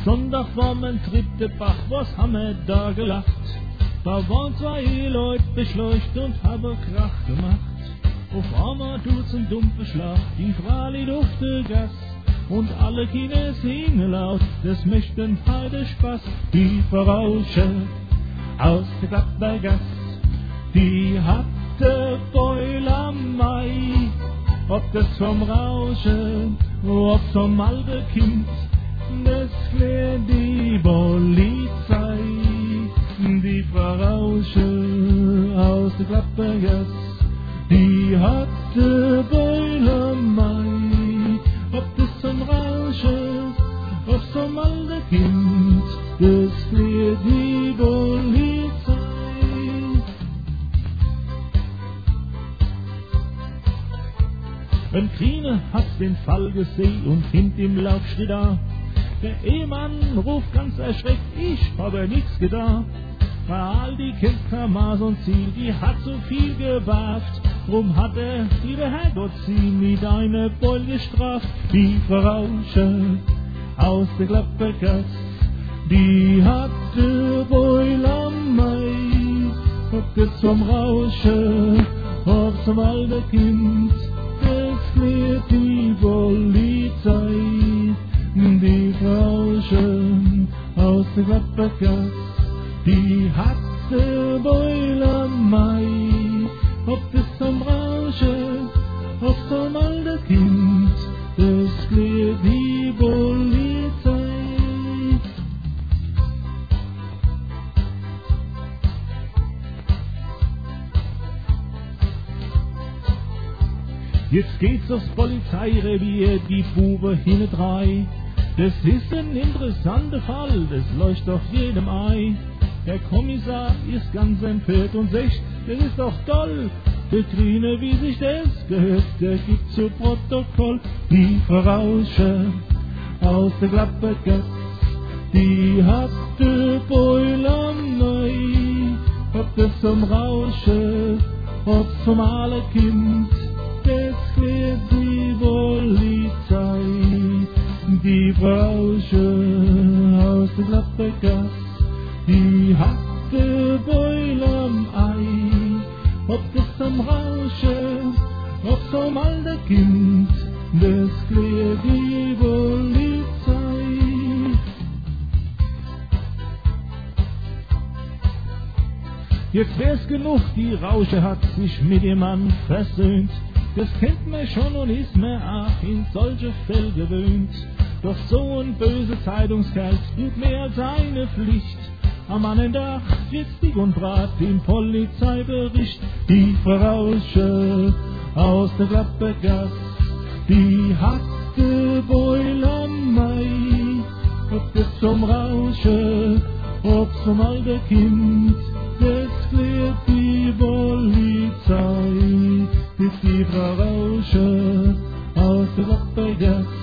Sonntag war mein dritter Bach, was haben wir da gelacht? Da waren zwei Leute beschleucht und haben Krach gemacht. Auf einmal tut's ein dumpfer Schlag, die Frau liegt auf der Gass. Und alle Kinder singen laut, das möchten heute Spaß. Die Vorausche aus der Gladbergass, die hatte Beul am Mai. Ob das vom Rauschen, ob vom alten Kind, das klärt die Polizei. Die Vorausche aus der Gladbergass, die hatte Beul am Mai. Ob das vom Rauschen, ob vom alten Kind, das klärt die Polizei. Ein Kriener hat den Fall gesehen und hinter ihm laufst da. Der Ehemann ruft ganz erschreckt, ich habe nichts getan. Weil all die kennt kein Maß und Ziel, die hat so viel gewagt. Drum hat er, lieber Herrgott, sie mit einer Beul gestraft. Die Vorausche aus der Gladbergass, die hatte Beul am Mai. Ob das vom Rauschen, ob zum alten Kind, das klärt die Polizei. Die Vorausche aus der Gladbergass, die hatte Beul am Mai. Ob das zum Rauschen, ob zum alten Kind, das klärt die Polizei. Jetzt geht's aufs Polizeirevier, die Bube hinne drei. Das ist ein interessanter Fall, das leuchtet auf jedem Ei. Der Kommissar ist ganz empört und sagt, das ist doch toll. Der Trine, wie sich das gehört, der gibt zu Protokoll. Die Vorausche aus der Gladbergass, die hatte Beul am Mai. Ob das zum Rauschen, ob zum alten Kind, das klärt die Polizei. Die Vorausche aus der Gladbergass, die hatte Beul am Ei. Ob das zum Rauschen, ob zum alten Kind, das klärt die Polizei. Jetzt wär's genug, die Rausche hat sich mit dem Mann versöhnt. Das kennt man schon und ist mir auch in solche Fälle gewöhnt. Doch so ein böser Zeitungskerl tut mehr als eine Pflicht. Am anderen Tag sitzt dick und brat im Polizeibericht. Die Vorausche aus der Gladbergass, die hatte Beul am Mai. Ob das zum Rauschen, ob zum alten Kind, das klärt die Polizei. Ist die Vorausche aus der Gladbergass,